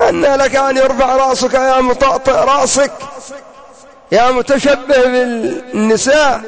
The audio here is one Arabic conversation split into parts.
أن لك أن يرفع رأسك يا مطأطئ رأسك يا متشبه بالنساء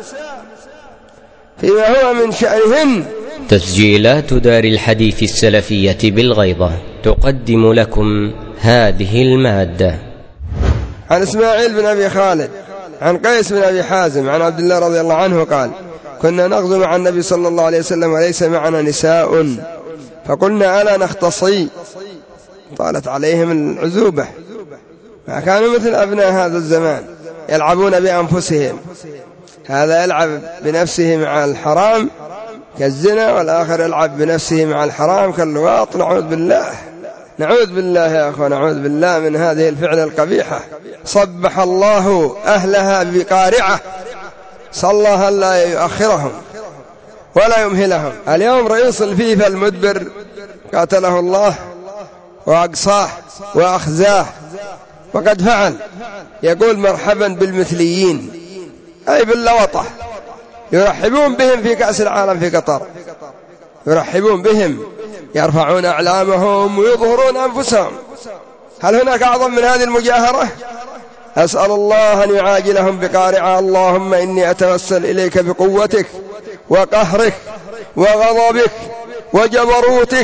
فيما هو من شأنهن. تسجيلات دار الحديث السلفية بالغيضة تقدم لكم هذه المادة. عن إسماعيل بن أبي خالد عن قيس بن أبي حازم عن عبد الله رضي الله عنه قال: كنا نغزو مع النبي صلى الله عليه وسلم وليس معنا نساء، فقلنا: ألا نختصي؟ طالت عليهم العزوبة، ما كانوا مثل أبناء هذا الزمان يلعبون بأنفسهم، هذا يلعب بنفسه مع الحرام كالزنا، والآخر يلعب بنفسه مع الحرام كاللواط. نعوذ بالله، نعوذ بالله يا أخوة، نعوذ بالله من هذه الفعلة القبيحة. صبح الله أهلها بقارعة، صلى الله لا يؤخرهم ولا يمهلهم. اليوم رئيس الفيفا المدبر قاتله الله وأقصاه وأخزاه، وقد فعل، يقول: مرحبا بالمثليين، أي باللوطة، يرحبون بهم في كأس العالم في قطر، يرحبون بهم، يرفعون أعلامهم ويظهرون أنفسهم. هل هناك أعظم من هذه المجاهرة؟ أسأل الله أن يعاجلهم بقارعة. اللهم إني أتوسل إليك بقوتك وقهرك وغضبك وجبروتك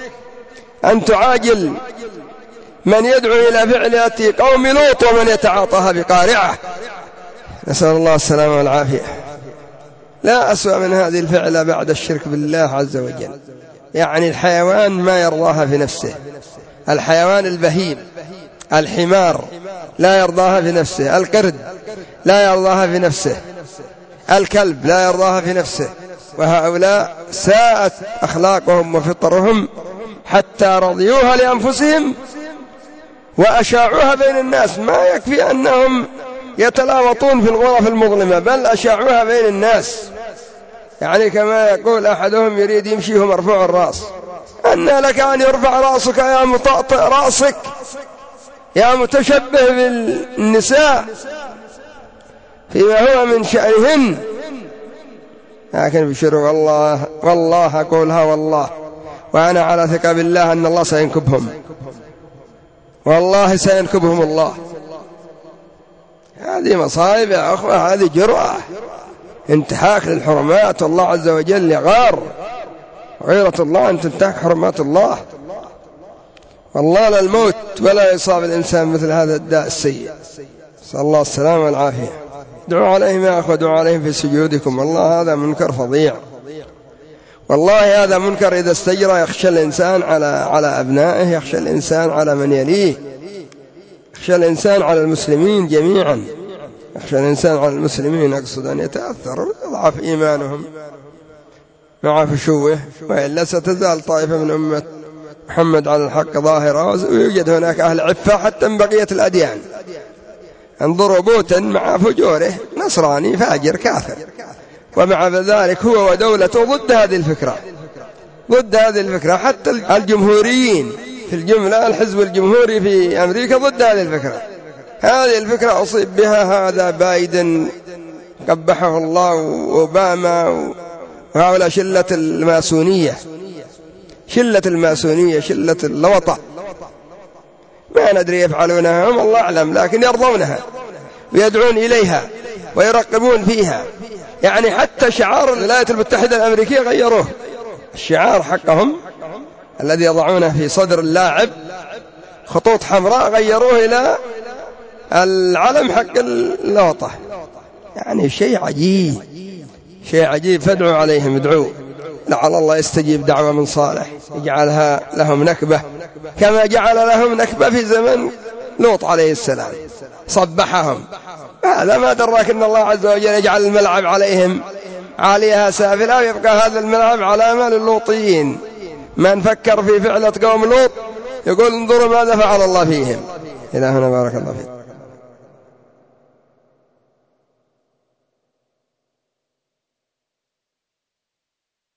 أن تعاجل من يدعو إلى فعل قوم لوط ومن يتعاطاها بقارعة. نسأل الله السلامة والعافية. لا أسوأ من هذه الفعلة بعد الشرك بالله عز وجل. يعني الحيوان ما يرضاها في نفسه، الحيوان البهيم، الحمار لا يرضاها في نفسه، القرد لا يرضاها في نفسه، الكلب لا يرضاها في نفسه. وهؤلاء ساءت أخلاقهم وفطرهم حتى رضيوها لأنفسهم وأشاعوها بين الناس. ما يكفي أنهم يتلاوطون في الغرف المظلمة، بل أشاعوها بين الناس. يعني كما يقول أحدهم: يريد يمشي وهو مرفوع الرأس. أن لك أن يرفع رأسك يا مطأطئ رأسك يا متشبه بالنساء فيما هو من شأنهن. لكن بشروا والله أقولها والله، وأنا على ثقة بالله أن الله سينكبهم، والله سينكبهم الله. هذه مصائب يا أخوة، هذه جرأة، انتهاك للحرمات. والله عز وجل يغار، غيرة الله أن تنتهك حرمات الله. والله لا الموت ولا يصاب الإنسان مثل هذا الداء السيء. صلى الله السلامة والعافية. دعوا عليهم يا أخوة، دعوا عليهم في سجودكم. والله هذا منكر فظيع، والله هذا منكر إذا استجرى يخشى الإنسان على أبنائه، يخشى الإنسان على من يليه، يخشى الإنسان على المسلمين جميعا، يخشى الإنسان على المسلمين، أقصد أن يتأثر يضعف إيمانهم مع فشوه، وإلا ستزال طائفة من أمة محمد على الحق ظاهرة، ويوجد هناك أهل عفة حتى من بقية الأديان. انظروا بوتن مع فجوره نصراني فاجر كافر، ومع ذلك هو ودولته ضد هذه الفكرة، ضد هذه الفكرة. حتى الجمهوريين في الجملة، الحزب الجمهوري في أمريكا ضد هذه الفكرة. هذه الفكرة أصيب بها هذا بايدن قبحه الله، وأوباما، وهؤلاء شلة الماسونية، شلة الماسونية، شلة اللوطة. ما ندري يفعلونها هم، الله أعلم، لكن يرضونها ويدعون إليها ويرقبون فيها. يعني حتى شعار الولايات المتحدة الأمريكية غيروه، الشعار حقهم الذي يضعونه في صدر اللاعب خطوط حمراء غيروه إلى العلم حق اللوطة. يعني شيء عجيب، شيء عجيب. فادعوا عليهم، ادعوا لعل الله يستجيب دعوة من صالح، يجعلها لهم نكبة كما جعل لهم نكبة في زمن لوط عليه السلام، صبحهم. هذا ما دراك أن الله عز وجل يجعل الملعب عليهم عاليها سافلة، ويبقى هذا الملعب علامة للوطيين. من فكر في فعلة قوم لوط يقول: انظروا ماذا فعل الله فيهم. إلى هنا بارك الله فيك.